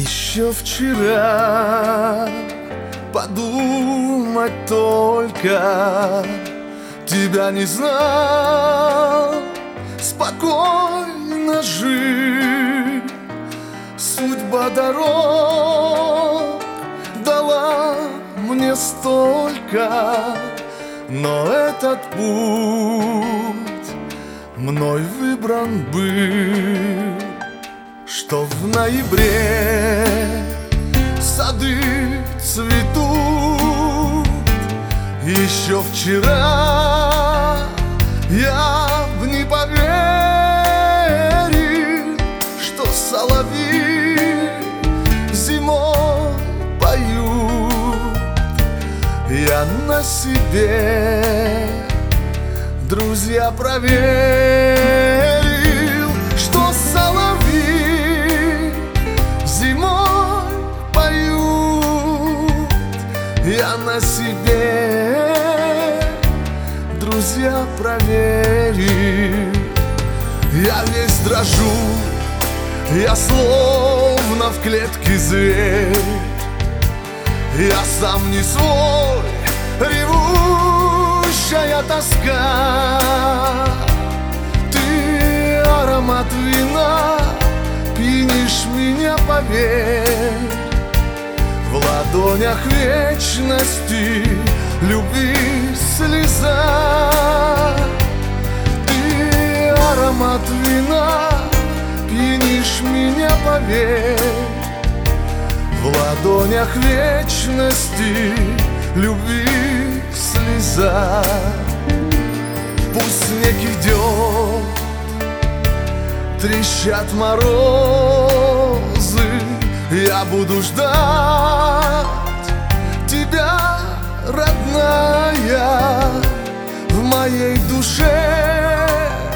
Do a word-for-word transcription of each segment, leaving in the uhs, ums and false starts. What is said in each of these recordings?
Еще вчера подумать только, тебя не знал, спокойно жить. Судьба дорог дала мне столько, но этот путь мной выбран был, что в ноябре сады цветут. Еще вчера я б не поверил, что соловьи зимой поют. Я на себе, друзья, проверил, что соловьи зимой поют. Я на себе, друзья, проверил. Я весь дрожу, я словно в клетке зверь. Я сам не свой, ревущая тоска. Ты аромат вина, пьянишь меня, поверь. В ладонях вечности любви слеза. Ты аромат вина, пьянишь меня, поверь. В ладонях вечности любви слеза. Пусть снег идет, трещат морозы, я буду ждать тебя, родная. В моей душе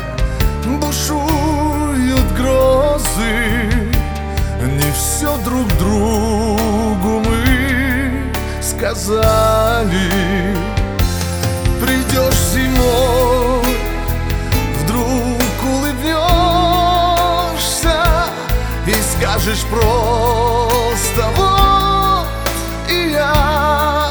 бушуют грозы. Не все друг другу мы сказали. Придешь зимой, вдруг улыбнешься и скажешь просто: вот и я.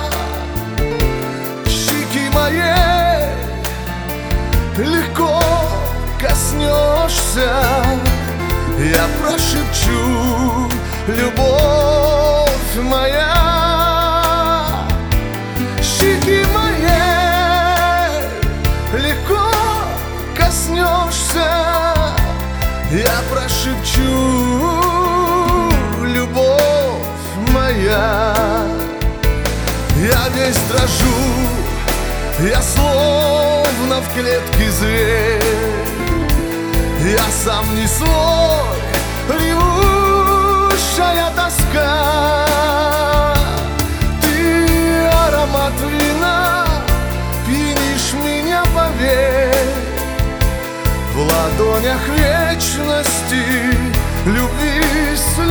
Щеки моей легко коснешься, я прошепчу: любовь моя. Щеки моей легко коснешься, я прошепчу: любовь моя. Я весь дрожу, я словно в клетке зверь. Я сам не свой, ревущая тоска. Ты аромат вина, пьянишь меня, поверь. В ладонях вечности любви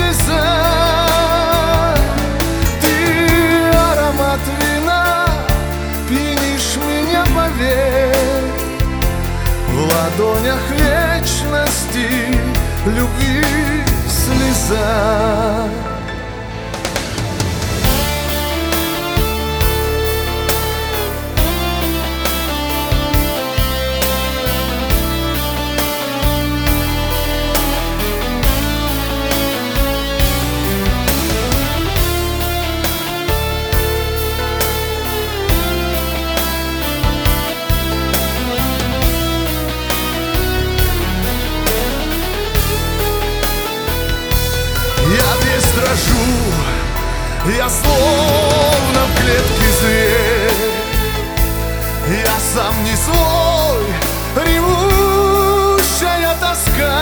слеза. Ты аромат вина, пьянишь меня, поверь. В ладонях вечности любви слеза. Я словно в клетке зверь. Я сам не свой, ревущая тоска.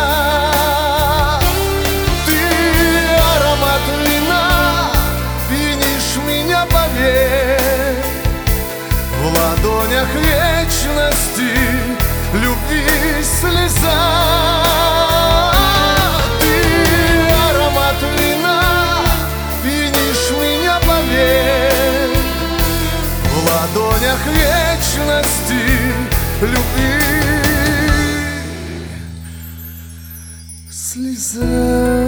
Ты аромат вина, пьянишь меня, поверь. В ладонях вечности любви слеза. В ладонях вечности любви слеза.